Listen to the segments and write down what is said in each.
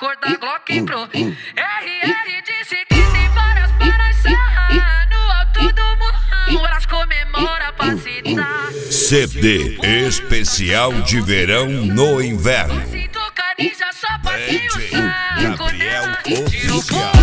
cor da Glock Pro. RR disse que tem várias panas no alto do morrão, elas comemoram pra citar. CD especial de verão no inverno. Sinto camisa só pra quem DJ Gabriel Oficial.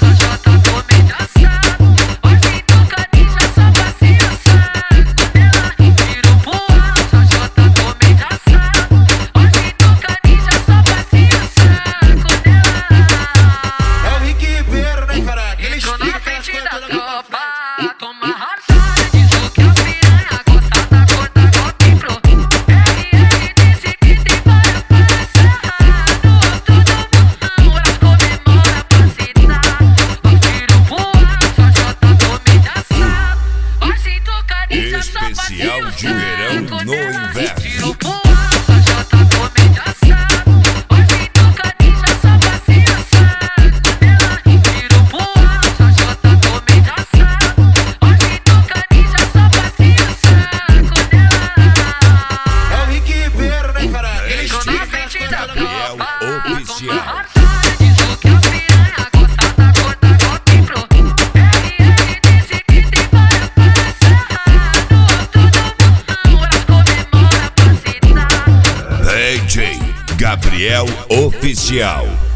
Especial de verão no inverno. Gabriel Oficial. DJ Gabriel Oficial.